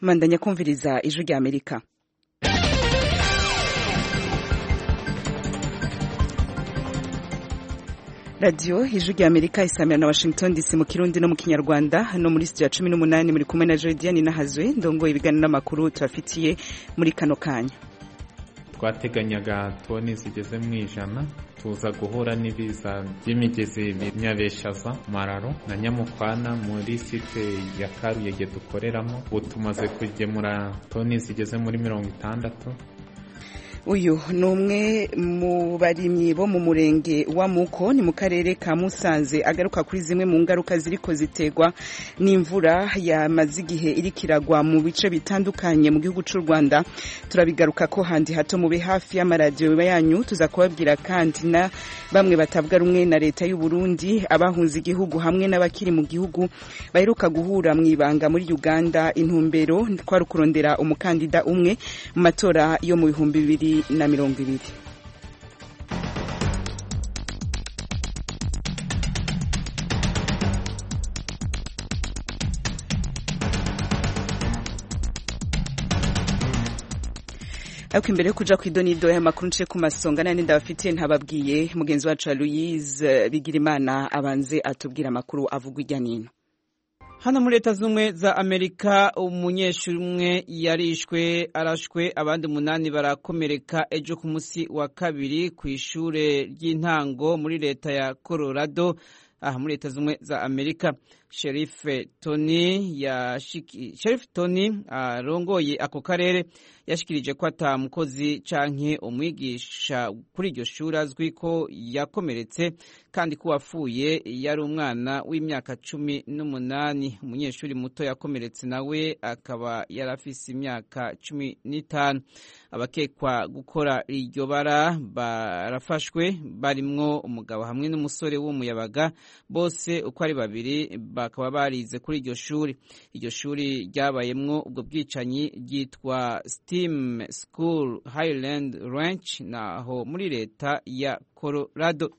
Mandanya kumviriza ijwi rya Amerika. Radio ijwi rya Amerika isamira na Washington DC mu Kirundi no mu Kinyarwanda. Hano muri studio ya 18 muri kumwe na Jodiane Nahazwe ndongoye ibiganiro n'amakuru tubafitiye muri kano kanya. Twateganyaga toni zigeze mu 100 tuza guhura n'ibiza by'imigezi Nyabeshaza, Mararo na Nyamukwana muri site ya Karuyege dukoreramo. Tumaze kugemura toni zigeze muri 60. Uyu numwe mu barimyi bo mu murenge wa Muko ni mu karere ka Musanze agaruka kuri zimwe mu ngaruka ziriko zitegwa n'imvura yamaze igihe irikiragwa mu bice bitandukanye mu gihugu cy'u Rwanda. Turabigaruka ko handi hato mube hafi y'amaradiyo yanyu tuza kubabwira kandi na bamwe batavuga rumwe na leta y'u Burundi abahunze igihugu hamwe n'abakiri mu gihugu baheruka guhura mu ibanga muri Uganda. Intumbero twari kurondera umukandida umwe mu matora yo mu 2020. Ariko imbere yo kuja kw'idonido y'amakuru nce ku masonga nani ndabafitiye ntababwiye mugenzi wacu Louise Bigirimana abanze atubwira amakuru avugwa irya nino. Hano muri Leta Zunze za Amerika umunyeshuri umwe yarishwe arashwe abandi 8 barakomereka ejo ku musi wa kabiri ku ishure ry'intango muri leta ya Colorado aha muri Leta Zunze za Amerika. Sheriff Tony arongoye ako karere yashikirije ko atamukozi canke umwigisha kuri iryo shuri azwi ko yakomeretse kandi ko wapfuye yari umwana w'imyaka 18. Umunyeshuri muto yakomeretse nawe akaba yarafise imyaka 15. Abakekwa gukora iryo bara barafashwe barimwo umugabo hamwe n'umusore w'umuyabaga bose uko ari babiri bakaba barize kuri iryo shuri. Iryo shuri ryabayemwo ubwo bwicanyi ryitwa Steam School Highland Ranch naho muri leta ya Colorado.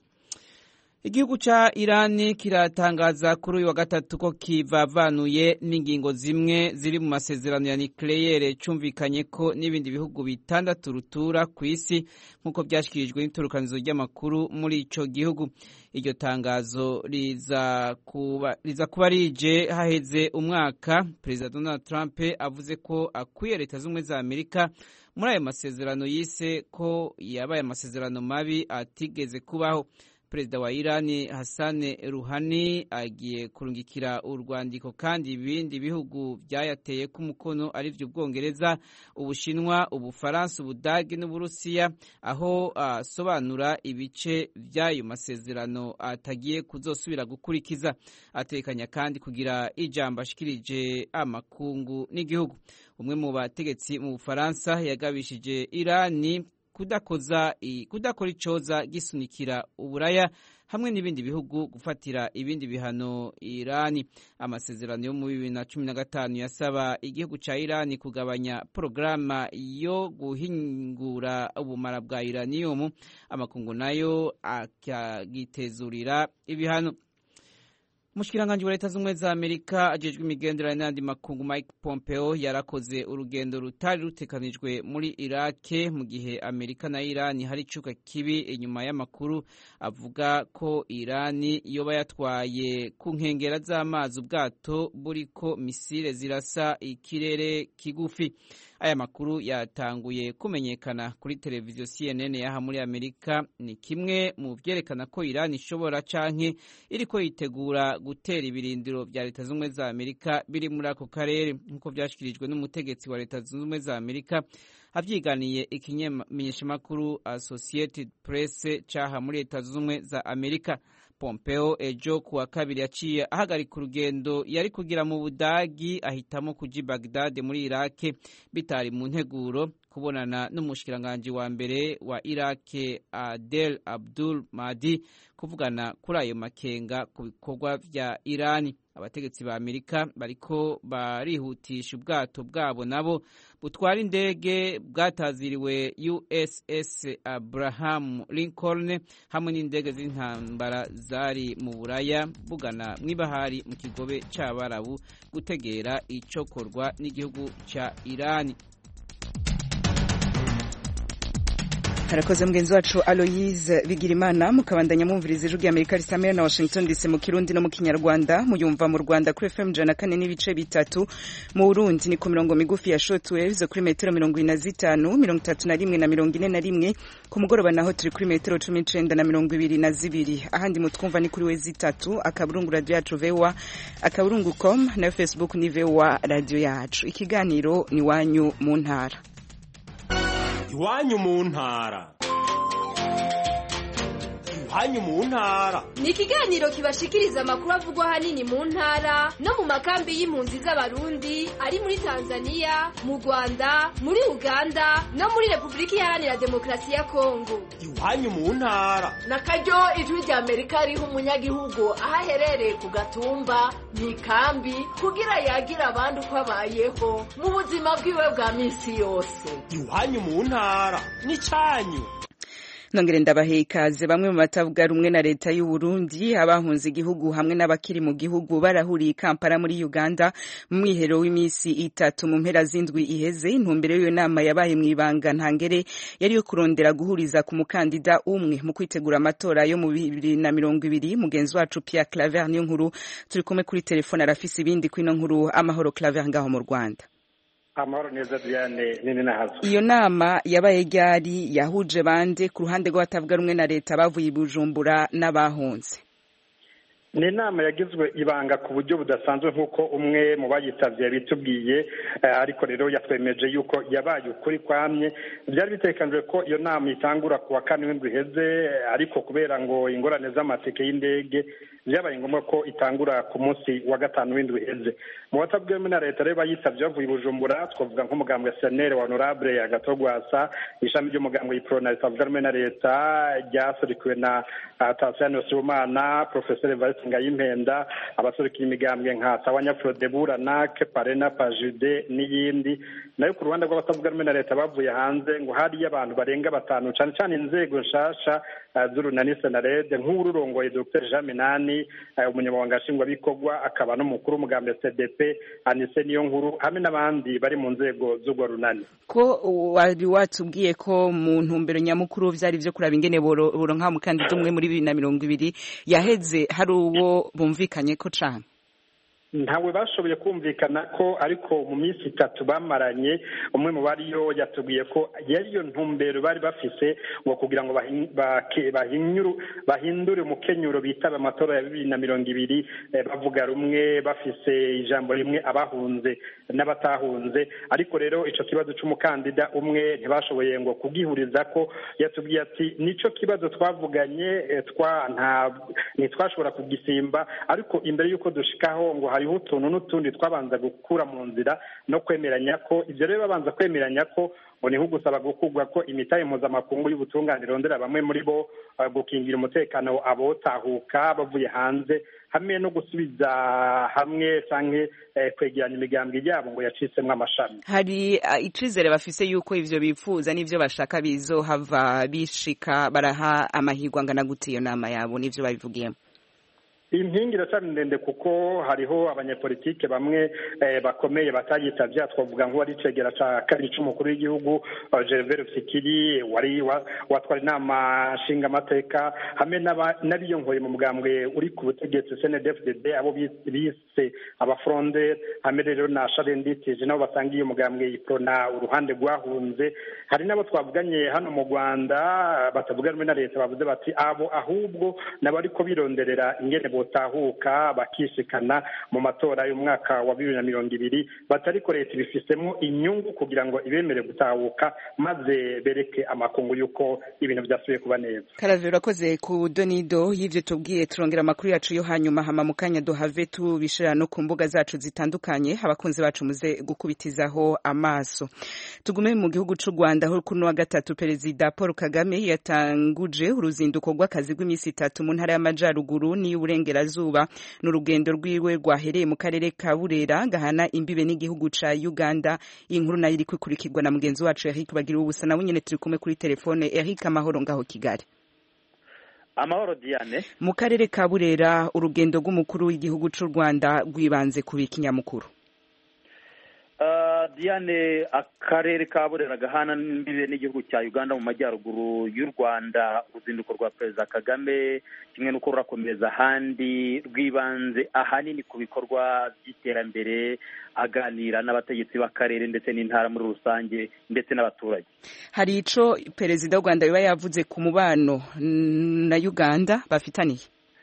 Igihugu ca Irani kiratangaza kuri uyu wa gatatu ko kivavanuye n'ingingo zimwe ziri mu masezerano ya nucleaire cumvikanye ko n'ibindi bihugu bitandatu rutura ku isi nkuko byashikirijwe n'itorokanizo ry'amakuru muri ico gihugu. Iryo tangazo riza kuba rije haheze umwaka President Donald Trump avuze ko akwiye Leta Zunze za Amerika muri ayo masezerano yise ko yabaye amasezerano mabi atigeze kubaho. Perezida wa Irani Hassan Rouhani agiye kurungikira urwandiko kandi ibindi bihugu byayateye ku mukono ari byo Bwongereza, Ubushinwa, Ubufaransa, Ubudage n'Uburusiya aho asobanura ibice by'ayo masezerano atagiye kuzosubira gukurikiza. Atekanya kandi kugira ijambo ashikirije amakungu n'igihugu. Umwe mu bategetsi mu Bufaransa yagabishije Irani kudakora icoza gisunikira Uburaya hamwe n'ibindi bihugu gufatira ibindi bihano Irani. Amasezerano yo mu 2015 yasaba igihugu ca Irani kugabanya programa yo guhingura ubumara bwa uranium, amakungu nayo akagitezurira ibihano. Mushikiranganje wa Leta Zunze za Amerika ajejwe imigenderanire n'andi makungu Mike Pompeo yarakoze urugendo rutari rutekanijwe muri Iraq mu gihe Amerika na Irani hari icuka kibi inyuma y'amakuru avuga ko Irani yoba yatwaye ku nkengera z'amazi ubwato buriko misile zirasa ikirere kigufi. Aya makuru yatanguye kumenyekana kuri televiziyo CNN yaha muri Amerika. Ni kimwe mu vyerekana ko Irani ishobora canke iriko yitegura gutera ibirindiro vya Leta Zunze za Amerika biri muri ako karere nkuko vyashikirijwe n'umutegetsi wa Leta Zunze za Amerika avyiganiye ikimenyeshamakuru Associated Press caha muri Leta Zunze za Amerika. Pompeo ejo kuwa kabiri yaciye ahagarika urugendo yari kugira mu Budagi ahitamo kuja Baghdad muri Iraq bitari mu nteguro kubonana n'umushikiranganje wa mbere wa Iraq Adel Abdul Mahdi kuvugana kuri ayo makenga ku bikorwa vya Irani. abategetsi ba Amerika bariko barihutisha ubwato bwabo nabo butwara indege bwataziriwe USS Abraham Lincoln hamwe n'indege z'intambara zari mu Buraya bugana mw'ibahari mu kigobe c'Abarabu gutegera icokorwa n'igihugu ca Irani. Harakoze mgenzi wacu Aloise Bigirimana mukabandanya mwumviriza ijwi ry'Amerika risamira na Washington DC mu Kirundi no mu Kinyarwanda muyumva mu Rwanda kuri FM 104 n'ibice bitatu mu Burundi ni ku mirongo migufi ya shortwave kuri metero 25 31 na 41 ku mugoroba naho turi kuri metero 19 na 22 ahandi mutwumva ni kuri wezi 3 akaburungu radio yacu VOA akaburungu.com na Facebook ni VOA radio yacu ikiganiro ni wanyu mu ntara Iwanyu mu ntara. Iwanyu mu ntara ni ikiganiro kibashikiriza amakuru avugwa hanini mu ntara no mu makambi y'impunzi z'abarundi ari muri Tanzania, mu Rwanda, muri Uganda no muri Republika Iharanira Demokarasi ya Kongo. Iwanyu mu ntara nakaryo ijwi ry'Amerika riha umunyagihugu ahaherereye ku gatumba mu ikambi kugira yagira abandi uko abayeho mu buzima bwiwe bwa misi yose. Iwanyu mu ntara ni cyanyu. Nongere ndabahe ikaze bamwe mu batavuga rumwe na leta y'u Burundi abahunze igihugu hamwe n'abakiri mu gihugu barahuriye Kampala muri Uganda mu mwihero w'imisi 3 mu mpera z'indwi iheze intumbero y'iyo nama yabaye mu ibanga ntangere yari yo kurondera guhuriza ku mukandida umwe mu kwitegura amatora yo mu 2020 mugenzi wacu Pierre Claver niyo nkuru turi kumwe kuri telefone arafise ibindi kwino nkuru amahoro Claver ngaho mu Rwanda. Amahoro neza Diane nini nahazo. Iyo nama yabaye ryari yahuje bande ku ruhande rw'abatavuga rumwe na leta bavuye i Bujumbura n'abahunze. Ni nama yagizwe ibanga ku buryo budasanzwe nk'uko umwe mu bayitavye bitubwiye ariko rero yatwemeje yuko yabaye ukuri kwamye. Byari bitekanijwe ko iyo nama itangura ku wa 4 w'indwi iheze ariko kubera ngo ingorane z'amatike y'indege byabaye ngombwa ko itangura ku munsi wa 5 w'indwi iheze. Mu batabwemwe na leta rero bayitavye bavuye i Bujumbura twavuga nk'umugambwe SNL wa Honorable Agatogwasa ishami ry'umugambwe y'Iprona ritavuga na leta ryasurikiwe na Tassiano Sibomana Professor Ngayimpenda abasurikira imigambwe nka Sawanya Frodebura Nake Parena Pajude n'iyindi nayo ku Rwanda rw'abatavuga rumwe na leta bavuye hanze ngo hari abantu barenga 5 cyane cyane inzego nshasha z'urunani Senarede nk'ururongoye Dr Jean Minani umunyamabanga nshingwabikorwa akaba n'umukuru w'umugambwe CDP Anise niyo nkuru hamwe n'abandi bari mu nzego z'urwo runani ko wari watubwiye ko mu ntumbero nyamukuru vyari vyo kuraba ingene boronka umukandida umwe muri 2020 yaheze hari uwo bumvikanye ko cane ntawe bashoboye kumvikana ko ariko mu minsi 3 bamaranye umwe mu bariyo yatubwiye ko yariyo ntumbero bari bafise ngo kugira ngo bahindure umukenyuro bitaba amatora ya 2020 bavuga rumwe bafise ijambo rimwe abahunze n'abatahunze ariko rero ico kibazo c'umukandida umwe ntibashoboye ngo kugihuriza ko yatubwiye ati nico kibazo twavuganye ntitwashobora kugisimba ariko imbere yuko dushikaho ngo hariho utuntu n'utundi twabanza gukura mu nzira no kwemeranya ko ivyo rero babanza kwemeranya ko ngo niho gusaba gukugwa ko imitahe mpuzamakungu y'ubutungane irondera bamwe muri bo gukingira umutekano abotahuka bavuye hanze hamwe no gusubiza hamwe canke kwegeranya imigambwe yabo ngo yacisemwe amashami. Hari icizere bafise yuko ivyo bipfuza n'ivyo bashaka bizohava bishika baraha amahirwe angana gute iyo nama yabo n'ivyo babivugiyemo? Impingi iracari ndende kuko hariho abanyepolitike bamwe bakomeye batagitavye twavuga nk'uwari cegera ca kabiri c'umukuru w'igihugu Gervais Rufikiri wari watwara inama nshinga amateka hamwe n'abiyongoye mu mugambwe uri ku butegetsi CNDD-FDD abo bise abafronde hamwe rero na Sharenditije nabo basangiye umugambwe Iprona uruhande rwahunze hari nabo twavuganye hano mu Rwanda batavuga rumwe na leta bavuze bati abo ahubwo nabariko bironderera ingene botahuka bakishikana mu matora y'umwaka wa 2020 batariko leta bifisemo inyungu kugira ngo ibemere gutahuka maze bereke amakungu yuko ibintu byasubiye kuba neza. Karavera urakoze ku donido y'ivyo tubwiye turongera amakuru yacu yo hanyuma hama mukanya dohave tubishira no ku mbuga zacu zitandukanye abakunzi bacu muze gukubitizaho amaso. Tugume mu gihugu c'u Rwanda aho kuno wa gatatu Perezida Paul Kagame yatanguje uruzinduko rw'akazi rw'imisi 3 mu ntara y'Amajaruguru ni y'uburengerazuba n'urugendo rwiwe rwahereye mu karere ka Burera gahana imbibe n'igihugu ca Uganda. Inkuru nayo iri kwikurikirwa na mugenzi wacu Eric Bagira ubusa nawe nyene turi kumwe kuri telefone. Eric, amahoro ngaho Kigali. Amahoro Diane. Mu karere ka Burera urugendo rw'umukuru w'igihugu c'u Rwanda rwibanze ku bikinyamukuru. Diane, akarere ka Burera gahana imbibe n'igihugu cya Uganda mu majyaruguru y'u Rwanda, uruzinduko rwa Perezida Kagame kimwe n'uko rurakomeza ahandi rwibanze ahanini ku bikorwa by'iterambere, aganira n'abategetsi b'akarere ndetse n'intara muri rusange ndetse n'abaturage. Hari ico Perezida w'u Rwanda biba yavuze ku mubano na Uganda bafitaniye?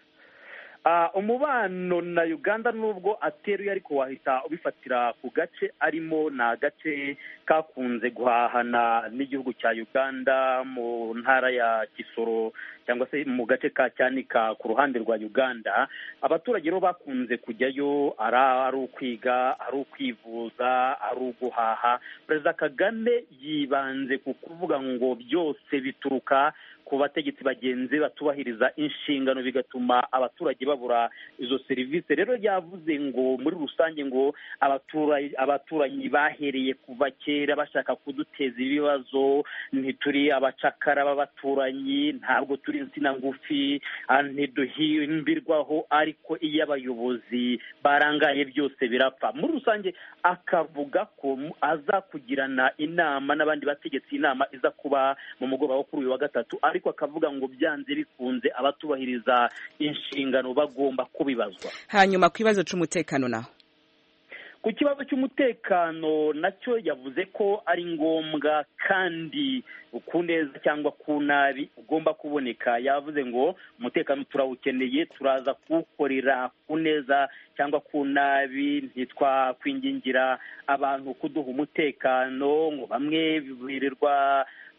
Umubano na Uganda nubwo ateruye ariko wahita ubifatira ku gace arimo, ni agace kakunze guhahana n'igihugu cya Uganda mu ntara ya Kisoro cyangwa se mu gace ka Cyanika ku ruhande rwa Uganda. Abaturage rero bakunze kujyayo ari ukwiga, ari ukwivuza, ari uguhaha. Perezida Kagame yibanze ku kuvuga ngo byose bituruka ku bategetsi bagenzi batubahiriza inshingano bigatuma abaturage babura izo serivisi. Rero yavuze ngo muri rusange ngo abaturanyi bahereye kuva kera bashaka kuduteza ibibazo, ntituri abacakara b'abaturanyi, ntabwo turi insina ngufi, ntiduhimbirwaho, ariko iyo abayobozi barangaye byose birapfa. Muri rusange akavuga ko aza kugirana inama n'abandi bategetsi, inama iza kuba mu mugoroba wo kuri uyu wa gatatu, ariko akavuga ngo byanze bikunze abatubahiriza inshingano bagomba kubibazwa. Hanyuma ku kibazo cy'umutekano naho, ku kibazo cy'umutekano nacyo yavuze ko ari ngombwa kandi ku neza cyangwa ku nabi ugomba kuboneka. Yavuze ngo umutekano turawukeneye, turaza kuwukorera ku neza cyangwa ku nabi, ntitwakwingingira abantu kuduha umutekano ngo bamwe birirwa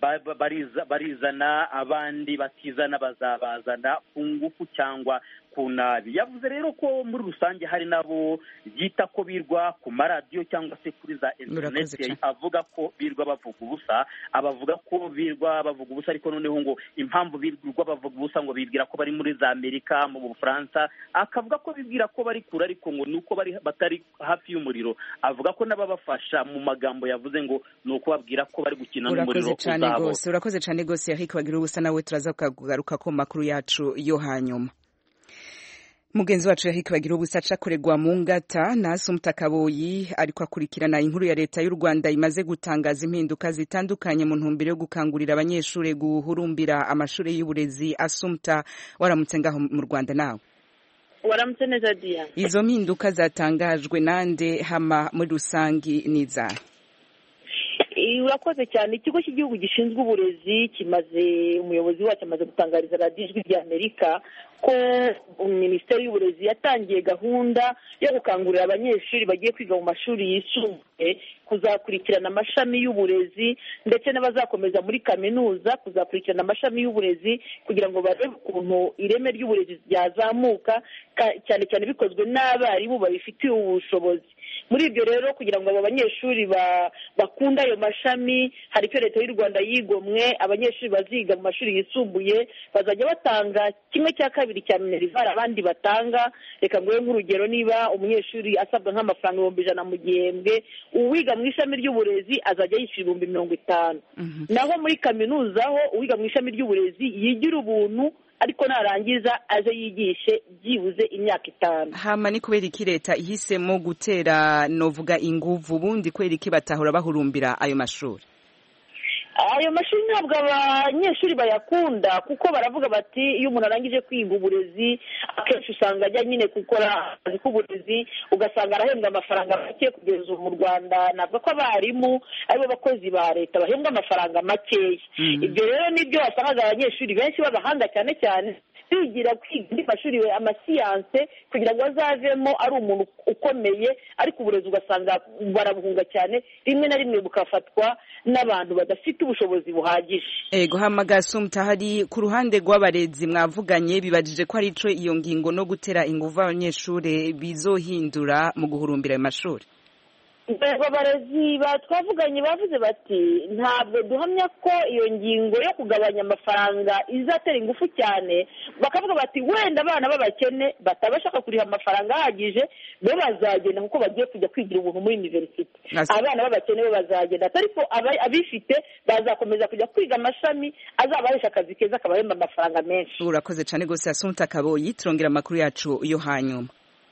barizana abandi batizana bazabazana ku ngufu cyangwa ku nabi. Yavuze rero ko muri rusange hari nabo byita ko birwa ku maradiyo cyangwa se kuri za interineti, avuga ko birwa bavuga ubusa. Abavuga ko birwa bavuga ubusa ariko noneho ngo impamvu birwa bavuga ubusa ngo bibwira ko bari muri za Amerika, mu Bufaransa. Akavuga ko bibwira ko bari kure ariko ngo nuko batari hafi y'umuriro. Avuga ko n'ababafasha mu magambo yavuze ngo nuko babwira ko bari gukina n'umuriro uzabo. Urakoze cyane gose Eric Bagira ubusa, nawe turaza kugaruka ko makuru yacu yo hanyuma. Mugenzi wacu Eric Bagira ubusa acakorerwa mu ngata na Assumpta Kaboyi ariko akurikirana inkuru ya leta y'u Rwanda imaze gutangaza impinduka zitandukanye mu ntumbero yo gukangurira abanyeshuri guhurumbira amashuri y'uburezi. Assumpta, waramutse ngaho mu Rwanda nawe? Waramutse neza Dia. Izo mpinduka zatangajwe nande hama muri rusangi niza? Urakoze cyane. Ikigo cy'igihugu gishinzwe uburezi umuyobozi wacyo amaze gutangariza radiyo Ijwi ry'Amerika ko Minisiteri y'Uburezi yatangiye gahunda yo gukangurira abanyeshuri bagiye kwiga mu mashuri yisumbuye kuzakurikirana amashami y'uburezi ndetse n'abazakomeza muri kaminuza kuzakurikirana amashami y'uburezi kugira ngo barebe ukuntu ireme ry'uburezi ryazamuka, cyane cyane bikozwe n'abarimu babifitiye ubushobozi. Muri ibyo rero kugira ngo abo banyeshuri bakunda ayo mashami, hari icyo leta y'u Rwanda yigomwe. Abanyeshuri baziga mu mashuri yisumbuye bazajya batanga 1/2 cya minerivare abandi batanga. Reka nguhe nk'urugero, niba umunyeshuri asabwa nk'amafaranga 100 mu gihembwe, uwiga mu ishami ry'uburezi azajya yishyura 50,000. Naho muri kaminuza ho uwiga mu ishami ry'uburezi yigira ubuntu, ariko narangiza aje yigishe byibuze imyaka 5. Hama ni kubera iki leta ihisemo gutera novuga inguvu bundi kwera iki batahora bahurumbira ayo mashuri? Ayo mashuri ntabwo abanyeshuri bayakunda kuko baravuga bati iyo umuntu arangije kwiga uburezi akenshi usanga ajya nyine gukora akazi k'uburezi, ugasanga arahembwa amafaranga make. Kugeza ubu mu Rwanda navuga ko abarimu aribo bakozi ba leta bahembwa amafaranga makeya. Ibyo rero nibyo wasangaga abanyeshuri benshi b'abahanga cyane cyane bigira kwiga andi mashuri amasiyanse kugira ngo azavemo ari umuntu ukomeye, ariko uburezi ugasanga barabuhunga cyane, rimwe na rimwe bukafatwa n'abantu badafite ubushobozi buhagije. Ego hamaga Assumpta, hari ku ruhande rw'abarezi mwavuganye bibajije ko ari ico iyo ngingo no gutera inguvu abanyeshuri bizohindura mu guhurumbira ayo mashuri? abarezi twavuganye bavuze bati ntabwo duhamya ko iyo ngingo yo kugabanya amafaranga izatera ingufu cyane, bakavuga bati wenda abana b'abakene batabashaka kuriha amafaranga ahagije bo bazagenda kuko bagiye kujya kwigira ubuntu muri universite. Abana b'abakene bo bazagenda, ariko abifite bazakomeza kujya kwiga amashami azabahesha akazi keza kabahemba amafaranga menshi. Urakoze cyane gose Assumpta Kaboyi, turongera amakuru yacu yo hanyuma.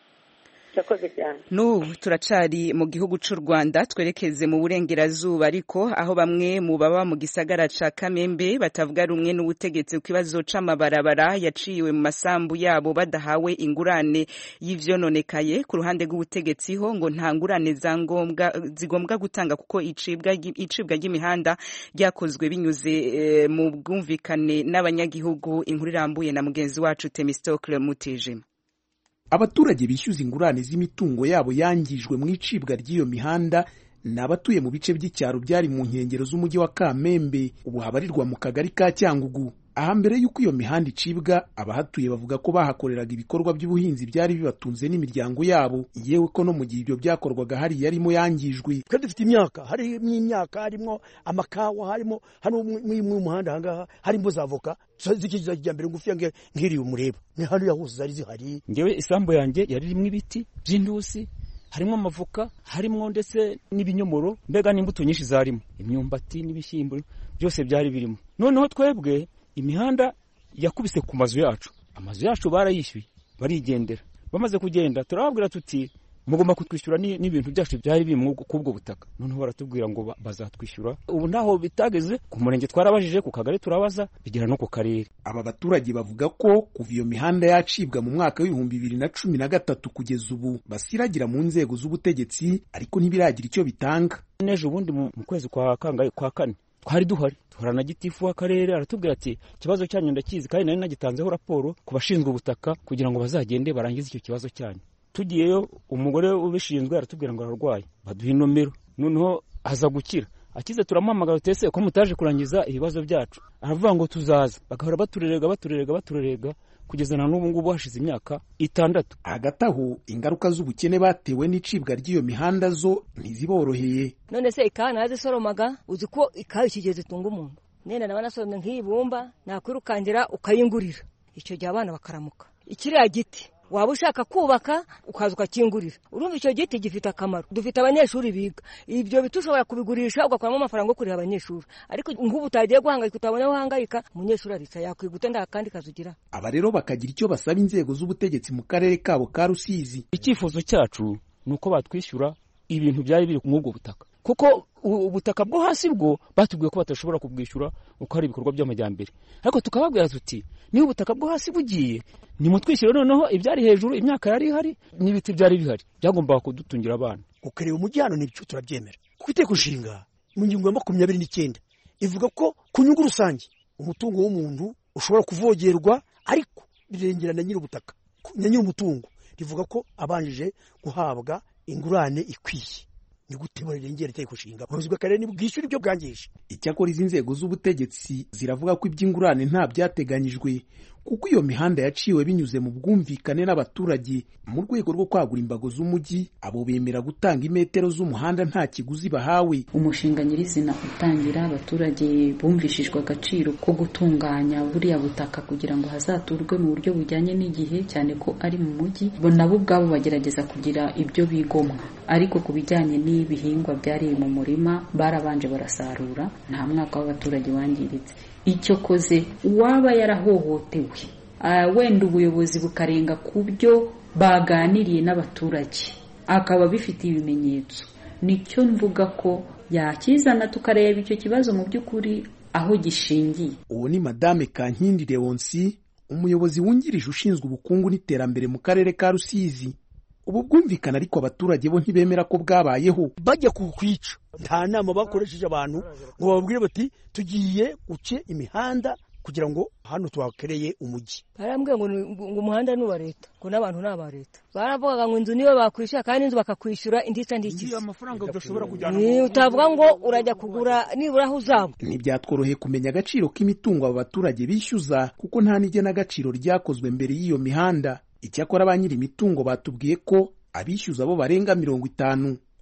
Turacari mu gihugu cy'u Rwanda, twerekeze mu burengerazuba ariko aho bamwe mu baba mu gisagara ca Kamembe batavuga rumwe n'ubutegetsi ku kibazo c'amabarabara yaciwe mu masambu yabo badahawe ingurane y'ivyononekaye. Ku ruhande rw'ubutegetsi ho ngo nta ngurane zigombwa gutanga kuko icibwa ry'imihanda ryakozwe binyuze mu bwumvikane n'abanyagihugu. Inkuru irambuye na mugenzi wacu Temistocle Mutijima. Abaturage bishyuza ingurane z'imitungo yabo yangijwe mu icibwa ry'iyo mihanda ni abatuye mu bice by'icyaro byari mu nkengero z'umujyi wa Kamembe, ubu habarirwa mu kagari ka Cyangugu. Aha mbere y'uko iyo mihanda icibwa, abahatuye bavuga ko bahakoreraga ibikorwa by'ubuhinzi byari bibatunze n'imiryango yabo, yewe ko no mu gihe ibyo byakorwaga hari yarimo yangijwe. Kandi dufite imyaka, harimo imyaka, harimo amakawa, harimo hano mu muhanda hangaha harimo zavoka zikiza kijyambere ngufi yange nkiri umureba. Ni hano yahuze zari zihari. Ngewe isambu yanjye yari irimo ibiti by'indusi, harimo amavuka, harimo ndetse n'ibinyomoro, mbega n'imbuto nyinshi zarimo, imyumbati n'ibishyimbo byose byari birimo. Noneho twebwe imihanda yakubise ku mazu yacu barayishyuye barigendera. Bamaze kugenda turababwira tuti mugomba kutwishyura n'ibintu byacu byari biri kubwo butaka. Noneho baratubwira ngo bazatwishyura. Ubu ntaho bitageze, ku murenge twarabajije, ku kagari turabaza, bigera no ku karere. Aba baturage bavuga ko kuva iyo mihanda yacibwa mu mwaka w'ibihumbi 2013 kugeza ubu basiragira mu nzego z'ubutegetsi ariko ntibiragira icyo bitanga. Nejo ubundi mu kwezi kwa kane twari duhari, tuhorana gitifu w'akarere aratubwira ati ikibazo cyanyu ndakizi kandi nari nagitanzeho raporo ku bashinzwe ubutaka kugira ngo bazagende barangize icyo kibazo cyanyu. Tugiyeyo umugore ubishinzwe aratubwira ngo ararwaye, baduha inomero. Noneho aza gukira, akize turamuhamagara utese ko mutaje kurangiza ibibazo byacu. Aravuga ngo tuzaza, bagahora baturerega kugeza na n'ubu ngubu hashize imyaka 6. Hagati aho ingaruka z'ubukene batewe n'icibwa ry'iyo mihanda zo ntiziboroheye. None se ikana yazisoromaga, uzi ko ikayo kigeze tunga umuntu. Nene nabana soromye nk'ibumba nakwirukangira ukayingurira, icyo gihe abana bakaramuka. Ikiriya giti waba ushaka kubaka ukaza ukakingurira, urumva icyo giti gifite akamaro. Dufite abanyeshuri biga, ibyo bitushobora kubigurisha ugakuramo amafaranga yo kurira abanyeshuri, ariko nk'ubu utagiye guhangayika utabona guhangayika, umunyeshuri arica yakwiga nda kandi kazugira. Aba rero bakagira icyo basaba inzego z'ubutegetsi mu karere kabo ka Rusizi. Icyifuzo cyacu nuko batwishyura ibintu byari biri mu bwo butaka, kuko ubutaka bwo hasi bwo batubwiye ko batashobora kubwishyura uko hari ibikorwa by'amajyambere. Ariko tukababwira tuti niba ubutaka bwo hasi bugiye nimutwishyure, noneho ibyari hejuru, imyaka yari ihari n'ibiti byari bihari byagombaga kudutungira abana. Ukareba umujyi hano n'ibyo turabyemera, kuko Itegeko Nshinga mu ngingo ya 29 ivuga ko ku nyungu rusange umutungo w'umuntu ushobora kuvogerwa, ariko birengerana nyiri ubutaka na nyiri umutungo rivuga ko abanjije guhabwa ingurane ikwiye. Ni gute barengera Itegeko Nshinga ubuzima karere ni bwishyura ibyo bwangije. Icyakora izi nzego z'ubutegetsi ziravuga ko iby'ingurane nta byateganyijwe, kuko iyo mihanda yaciwe binyuze mu bwumvikane n'abaturage. Mu rwego rwo kwagura imbago z'umujyi, abo bemera gutanga imetero z'umuhanda nta kiguzi bahawe. Umushinga nyirizina utangira, abaturage bumvishijwe agaciro ko gutunganya buriya butaka kugira ngo hazaturwe mu buryo bujyanye n'igihe, cyane ko ari mu mujyi. Bo nabo ubwabo bagerageza kugira ibyo bigomwa, ariko ku bijyanye n'ibihingwa byari mu murima barabanje barasarura, nta mwaka w'abaturage wangiritse. Icyo koze waba yarahohotewe, wenda ubuyobozi bukarenga ku byo baganiriye n'abaturage akaba bifite ibimenyetso, nicyo mvuga ko yakizana tukareba icyo kibazo mu by'ukuri aho gishingiye. Uwo ni Madame Kankindi Leonsi, umuyobozi wungirije ushinzwe ubukungu n'iterambere mu karere ka Rusizi. Ubu bwumvikana ariko abaturage bo ntibemera ko bwabayeho. Bajya kukwica, nta nama bakoresheje abantu ngo bababwire bati tugiye guce imihanda kugira ngo hano twakereye umujyi. Barambwiye ngo umuhanda ni uwa leta, ngo n'abantu ni aba leta. Baravugaga ngo inzu niyo bakwishyura kandi inzu bakakwishyura indica ndikiza. Amafaranga udashobora kujyana. Ni utavuga ngo urajya kugura nibura aho uzaba. Ntibyatworoheye kumenya agaciro k'imitungo aba baturage bishyuza, kuko nta n'igena agaciro ryakozwe mbere y'iyo mihanda. Icyakora ba nyiri imitungo batubwiye ko abishyuza bo barenga 50.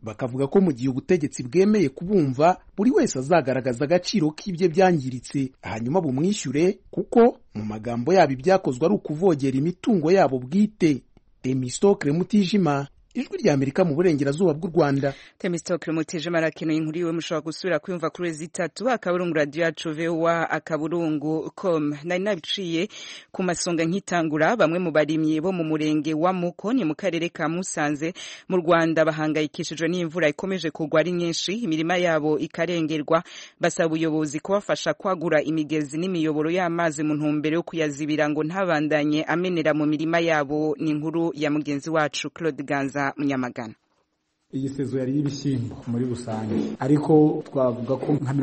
bakavuga ko mu gihe ubutegetsi bwemeye kubumva buri wese azagaragaza agaciro k'ibye byangiritse hanyuma bumwishyure, kuko mu magambo yabo ibyakozwe ari ukuvogera imitungo yabo bwite. Temistokle Mutijima, Ijwi rya Amerika mu burengerazuba bw'u Rwanda. Temistokle Mutijima arakenuye inkuru iwe mushobora gusubira kuyumva kuri zitatu akaburungu radio yacu VOA akaburungu.com. Nari nabiciye ku masonga nkitangura, bamwe mu barimyi bo mu murenge wa Muko ni mu karere ka Musanze mu Rwanda bahangayikishijwe n'imvura ikomeje kugwa ari nyinshi, imirima yabo ikarengerwa, basaba ubuyobozi kubafasha kwagura imigezi n'imiyoboro y'amazi mu ntumbero yo kuyazibira ngo ntabandanye amenera mu mirima yabo. Ni inkuru ya mugenzi wacu Claude Ganza Munyamagana. Iyi sezo yari y'ibishyimbo muri rusange, ariko twavuga ko nka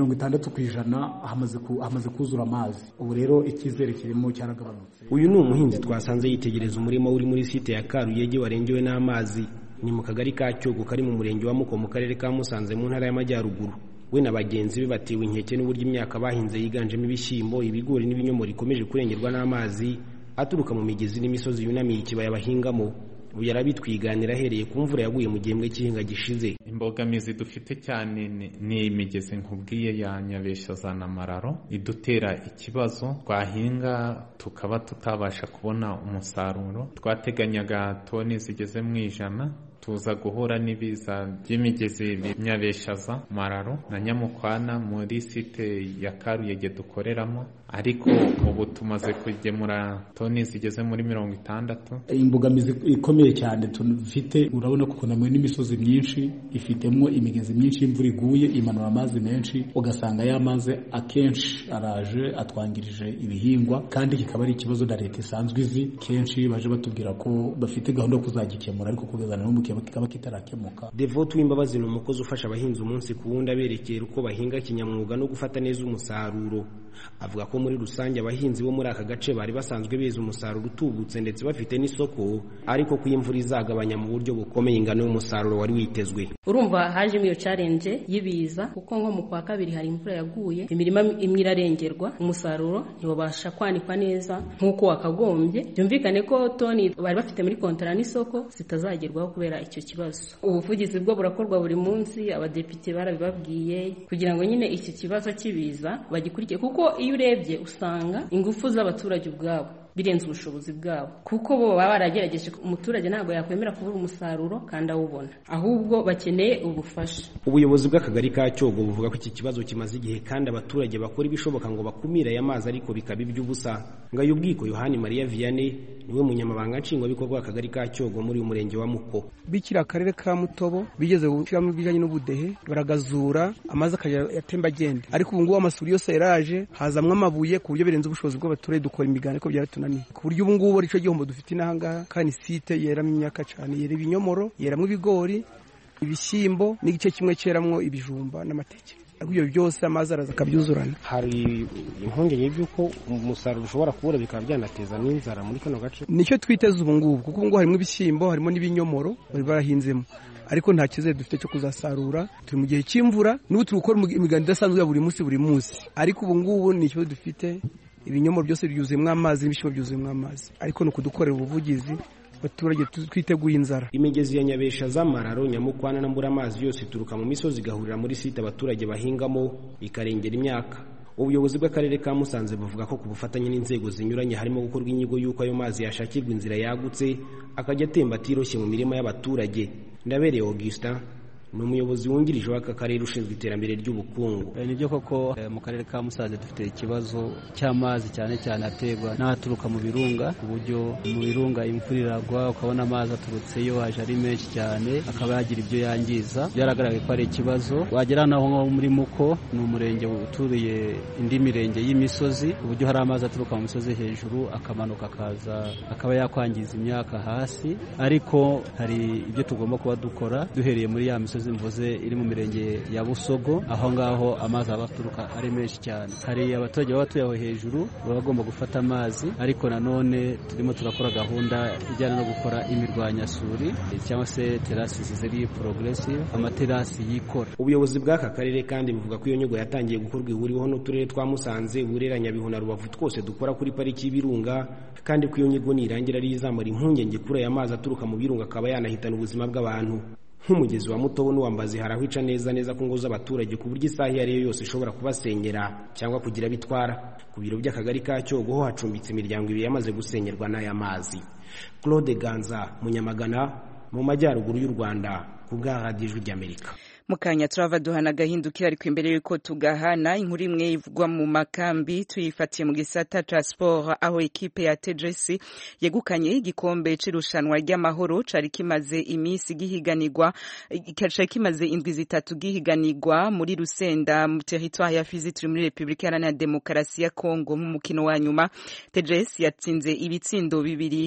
60% hamaze kuzura amazi. Ubu rero icyizere kirimo cyaragabanutse. Uyu ni umuhinzi twasanze yitegereza umurima uri muri site ya Karuyege warengewe n'amazi. Ni mu kagari ka Cyogo kari mu murenge wa Muko mu karere ka Musanze mu ntara y'Amajyaruguru. We na bagenzi be batewe inkeke n'uburyo imyaka bahinze yiganjemo ibishyimbo, ibigori n'ibinyomoro ikomeje kurengerwa n'amazi aturuka mu migezi n'imisozi yunamiye ikibaya bahingamo. Ubu yarabitwiganira ahereye ku mvura yaguye mu gihembwe cy'ihinga gishize. Imbogamizi dufite cyane ni imigezi nkubwiye ya Nyabeshaza na Mararo idutera ikibazo, twahinga tukaba tutabasha kubona umusaruro. Twateganyaga toni zigeze mu 100, tuza guhura n'ibiza by'imigezi Nyabeshaza, Mararo na Nyamukwana muri site ya Karuyege dukoreramo, ariko ubu tumaze kugemura toni zigeze muri 60. Imbogamizi ikomeye cyane tufite, urabona ko kunamwe n'imisozi myinshi ifitemo imigezi myinshi, imvura iguye imanura amazi menshi, ugasanga y'amazi akenshi araje atwangirije ibihingwa, kandi kikaba ari ikibazo na leta isanzwe izi. Kenshi baje batubwira ko bafite gahunda yo kuzagikemura, ariko kugeza n'ubu kikaba kitarakemuka. Devote Wimbabazi ni umukozi ufasha abahinzi umunsi ku wundi aberekera uko bahinga kinyamwuga no gufata neza umusaruro. Avuga ko muri rusange abahinzi bo muri aka gace bari basanzwe beza umusaruro utubutse ndetse bafite n'isoko, ariko ko imvura izagabanya mu buryo bukomeye ingano y'umusaruro wari witezwe. Urumva hajemo iyo challenge y'ibiza, kuko nko mu kwa kabiri hari imvura yaguye, imirima imwe irarengerwa, umusaruro ntibabasha kwanikwa neza nk'uko wakagombye. Byumvikane ko toni bari bafite muri kontara n'isoko zitazagerwaho kubera icyo kibazo. Ubuvugizi bwo burakorwa buri munsi, abadepite barabibabwiye kugira ngo nyine iki kibazo kibiza bagikurikiye, kuko iyo urebye usanga ingufu z'abaturage ubwabo birenze ubushobozi bwabo, kuko bo baba baragerageje. Umuturage ntabwo yakwemera kubura umusaruro kandi awubona, ahubwo bakeneye ubufasha. Ubuyobozi bw'akagari ka Cyogo buvuga ko iki kibazo kimaze igihe kandi abaturage bakora ibishoboka ngo bakumire aya mazi, ariko bikaba iby'ubusa. Ngayo ubwiko Yohani Maria Vianney niwe munyamabanga nshingwabikorwa w'akagari ka Cyogo muri umurenge wa Muko. Bikira akarere ka Mutobo bigeze gushyiramo ibijyanye n'ubudehe, baragazura amazi akajya yatemba agenda, ariko ubu ngubu amasuri yose yaraje, hazamwe amabuye ku buryo birenze ubushobozi bw'abaturage. Dukora imiganda ko byaratunaniye, ku buryo ubu ngubu arico gihombo dufite n'ahangaha. Kandi site yeramo imyaka cyane, yera ibinyomoro, yeramo ibigori, ibishyimbo n'igice kimwe cyeramwo ibijumba n'amateke. Ibyo byose amazi araza akabyuzurana. Hari impungenge y'uko umusaruro ushobora kubura bikaba byanateza n'inzara muri kano gace. Nicyo twiteze ubu ngubu, kuko ngo harimo ibishyimbo, harimo n'ibinyomoro bari barahinzemo, ariko nta cyizere dufite cyo kuzasarura. Turi mu gihe cy'imvura, n'ubu turi gukora imiganda idasanzwe ya buri munsi, ariko ubu ngubu ni ikibazo dufite. Ibinyomoro byose byuzuyemo amazi n'ibishyimbo byuzuyemo amazi, ariko ni ukudukorera ubuvugizi abaturage twiteguye inzara. Imigezi ya Nyabeshaza, Mararo, Nyamukwana na Mburamazi yose ituruka mu misozi igahurira muri site abaturage bahingamo ikarengera imyaka. Ubuyobozi bw'akarere ka Musanze buvuga ko ku bufatanye n'inzego zinyuranye harimo gukorwa inyigo y'uko ayo mazi yashakirwa inzira yagutse akajya atemba atiroshye mu mirima y'abaturage. Ndabereye Augustin ni umuyobozi wungirije w'aka karere ushinzwe iterambere ry'ubukungu. Nibyo koko mu karere ka Musanze dufite ikibazo cy'amazi cyane cyane aterwa n'aturuka mu birunga, uburyo mu birunga imvura iragwa ukabona amazi aturutseyo aje ari menshi cyane akaba yagira ibyo yangiza. Byaragaragaye ko ari ikibazo. Wagera naho nko muri Muko, ni umurenge uturiye indi mirenge y'imisozi, uburyo hari amazi aturuka mu misozi hejuru akamanuka akaza akaba yakwangiza imyaka hasi, ariko hari ibyo tugomba kuba dukora duhereye muri ya misozi mvuze iri mu mirenge ya Busogo, aho ngaho amazi abaturuka ari menshi cyane. Hari abaturage baba batuye aho hejuru baba bagomba gufata amazi, ariko nanone turimo turakora gahunda ijyana no gukora imirwanyasuri cyangwa se terasi ziri progressive, amaterasi yikora. Ubuyobozi bw'aka karere kandi buvuga ko iyo nyigo yatangiye gukorwa ihuriweho n'uturere twa Musanze, Burera, Nyabihu na Rubavu twose dukora kuri pariki y'ibirunga, kandi ko iyo nyigo nirangira ari izamara impungenge kuri aya mazi aturuka mu birunga akaba yanahitana ubuzima bw'abantu. nk'umugezi wa Mutobo n'uwambazi harahica neza ku ngo z'abaturage ku buryo isaha iyo ari yo yose ishobora kubasenyera cyangwa kugira bitwara. Ku biro by'akagari ka Cyogo ho hacumbitse imiryango ibiri yamaze gusenyerwa n'aya mazi. Claude Ganza, Munyamagana, mu majyaruguru y'u Rwanda, ku bwa Radio Ijwi ry'Amerika. Mukanya turava duhana gahindukira ariko imbere yuko tugahana inkuru imwe ivugwa mu makambi tuyifatiye mu gisata ca sport aho ekipe ya TGC yegukanye igikombe c'irushanwa ry'amahoro cari kimaze imisi gihiganirwa kimaze indwi zitatu gihiganirwa muri Rusenda mu territoire ya Fizi turi muri Republika Iharanira Demokarasi ya Kongo. Mu mukino wa nyuma TGC yatsinze ibitsindo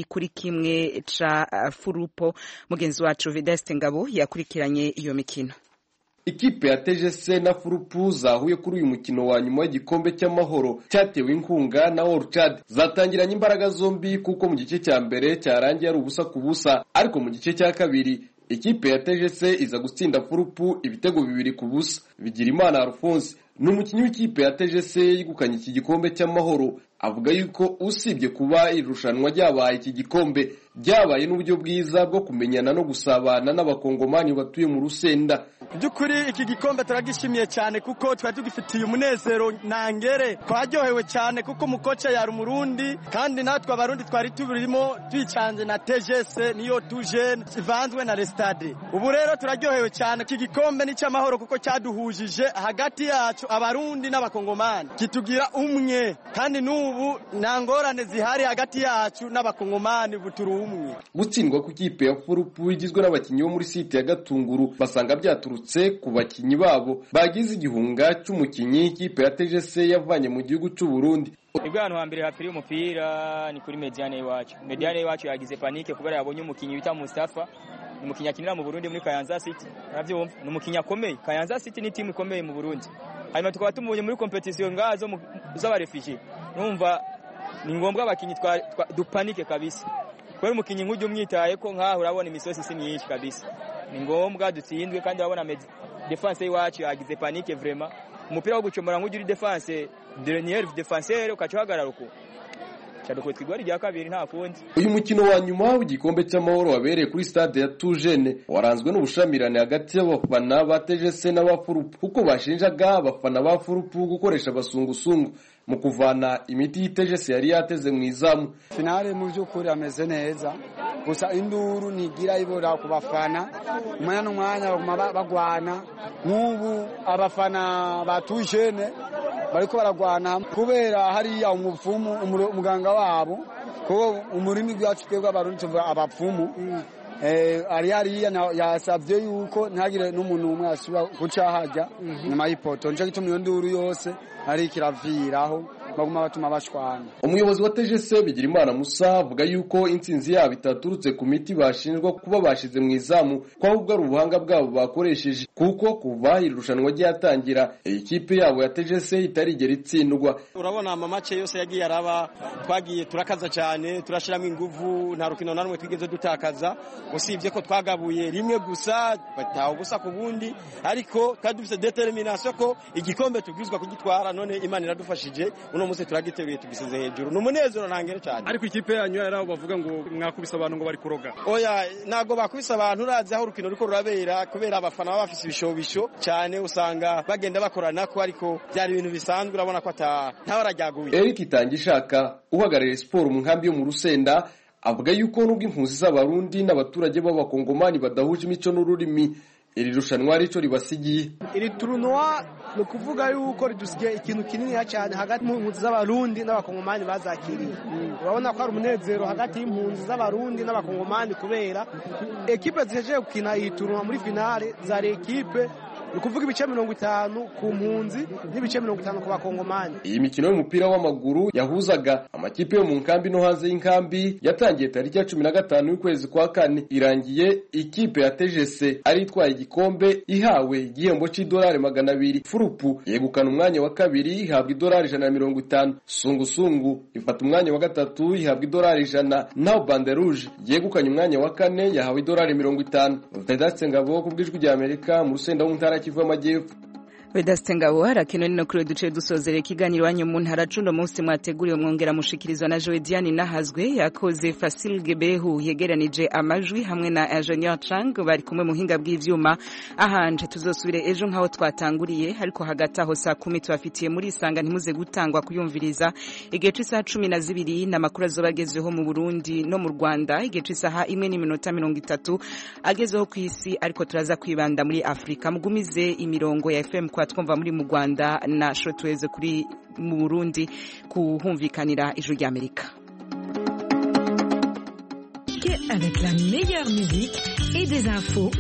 2-1 ca Furupo. Mugenzi wacu Vedeste Ngabo yakurikiranye iyo mikino. Ikipe ya TGC na Furupu zahuye kuri uyu mukino wa nyuma w'igikombe cy'amahoro cyatewe inkunga na Orchard. Zatangiranye imbaraga zombi kuko mu gice cya mbere cyarangiye ari ubusa ku busa, ariko mu gice cya kabiri ikipe ya TGC iza gutsinda Furupu ibitego 2-0. Bigirimana Alphonse n'umukinnyi w'ikipe ya TGC yegukanye iki gikombe cy'amahoro avuga yuko usibye kuba irushanwa ryabaye iki gikombe byabaye n'uburyo bwiza bwo kumenyana no gusabana n'abakongomani batuye mu Rusenda. Byukuri iki gikombe turagishimiye cyane kuko twari tugifitiye umunezero nangere, twaryohewe cyane kuko mukoca yari umurundi kandi natwe abarundi twari tubirimo twicanze na TGC niyo tuje ivanzwe na Restade. Ubu rero turaryohewe cyane, iki gikombe ni cy'amahoro kuko cyaduhujije hagati yacu abarundi n'abakongomani kitugira umwe, kandi n'ubu nangorane zihari hagati yacu n'abakongomani buturu umwe. Gutsindwa ku kipe ya Furupu igizwe n'abakinnyi bo muri site ya Gatunguru basanga byaturutse ku bakinnyi babo bagize igihunga cy'umukinnyi ikipe ya TGC yavanye mu gihugu cy'u Burundi. Ibwana wa mbere hapiri umupira ni kuri Mediane iwacu. Mediane iwacu yagize panike kubera yabonye umukinnyi bita Mustafa, umukinnyi akinira mu Burundi muri Kayanza City. Navyumva ni umukinnyi akomeye. Kayanza City ni timu ikomeye mu Burundi. Hanyuma tukaba tumubonye muri competition ngazo z'abarefugee. Numva ni ngombwa abakinnyi dupanike kabisa. Kwera umukinnyi nk'ujye umwitaye ko nkaho urabona imisosi si myinshi kabisa. Ni ngombwa dutsindwe kandi urabona defense y'iwacu yagize panike vraiment. Umupira wo gucomora nk'ujye uri defense dernier défenseur ukacuhagarara uko. Cyadukwe twigwari rya kabiri nta kundi. Uyu mukino wa nyuma w'igikombe cy'amahoro wabereye kuri stade ya Tujene waranzwe n'ubushamirane hagati y'abafana ba TGC n'abafurupu kuko bashinjaga abafana ba Furupu gukoresha abasungusungu mu kuvana imiti y'TGC yari yateze mu izamu. Finale mu by'ukuri ameze neza, gusa induru nigira ibora ku bafana umwanya n'umwanya bagwana. N'ubu abafana ba Tujene bariko baragwana kubera hariya umupfumu umuganga wabo ko umurimi gwacu twebwe abarundi tuvuga abapfumu ari yasabye yuko ntagire n'umuntu umwe asubira gucahajya nyuma y'ipoto. Nje gituma iyo nduru yose ari kiraviraho baguma batuma bashwana. Umuyobozi wa TGC Bigirimana Musa avuga yuko intsinzi yabo itaturutse ku miti bashinjwa kuba bashize mu izamu kwa ubwo ari ubuhanga bwabo bakoresheje kuko kuva irushanwa ryatangira ikipe yabo ya TGC itarigera itsindwa. Urabona amamatch yose yagiye araba, twagiye turakaza cyane, turashiramo inguvu, nta rukino narumwe twigeze dutakaza, usibye ko twagabuye rimwe gusa bataho gusa ku bundi, ariko kadufise determination ko igikombe tubwizwa kugitwara. None Imana iradufashije, uno munsi turagiteruye tugisize hejuru, n'umunezero ntangere cyane. Ariko ikipe yanyu yaraho bavuga ngo mwakubise abantu ngo bari kuroga. Oya, nago bakubise abantu, urazi aho urukino ruko rurabera kubera abafana bafise ibishobisho cyane, usanga bagenda bakorana ko, ariko byari ibintu bisanzwe, urabona ko ntabarajyaguye. Eric Itangishaka uhagarariye siporo mu nkambi yo mu Rusenda avuga yuko nubwo impunzi z'abarundi n'abaturage b'abakongomani badahuje imico n'ururimi, iri rushanwa rico ribasigiye. Iri tournoi no kuvuga yuko ridusigiye ikintu kinini cyane hagati mu impunzi z'abarundi n'abakongomani bazakiriye. Urabona ko ari umunezero hagati y'impunzi z'abarundi n'abakongomani kubera equipe zihejeje gukina iyi tournoi muri finale zari equipe ukuvuga ibice 50 ku mpunzi n'ibice 50 ku bakongomani. Iyi mikino y'umupira w'amaguru yahuzaga amakipe yo mu nkambi no hanze y'inkambi yatangiye tariki ya 15 y'ukwezi kwa kane, irangiye ikipe ya TGC ari itwaye igikombe ihawe igihembo $200 200. Furupu yegukana umwanya wa kabiri ihabwa $150. Sungusungu ifata umwanya wa gatatu ihabwa $100, naho Bande Rouge yegukanye umwanya wa kane yahawe $50. Vedaste Ngabo ku bw'ijwi rya Amerika mu Rusenda mu ntara Kivu y'Amajyepfo. Vedaste Ngabo harakino ni no kuri duce dusozera ikiganiro wanyu mu ntara cuno munsi mwateguriye mwongera mushikirizwa na Joe Diane Nahazwe yakoze Fasil Gebehu yegeranije amajwi hamwe na Engineer Chang bari kumwe mu hinga bw'ivyuma ahanje tuzosubire ejo nkaho twatanguriye ariko hagati aho saa 10 twafitiye muri isanga ntimuze gutangwa kuyumviriza igihe cy'isaha 12 na makuru azobagezweho mu Burundi no mu Rwanda igihe cy'isaha 1:30 agezeho ku isi ariko turaza kwibanda muri Afrika mugumize imirongo ya FM twumva muri mu Rwanda na shortwave kuri mu Burundi kuhumvikanira ijwi ry'Amerika. Avec la meilleure musique et des infos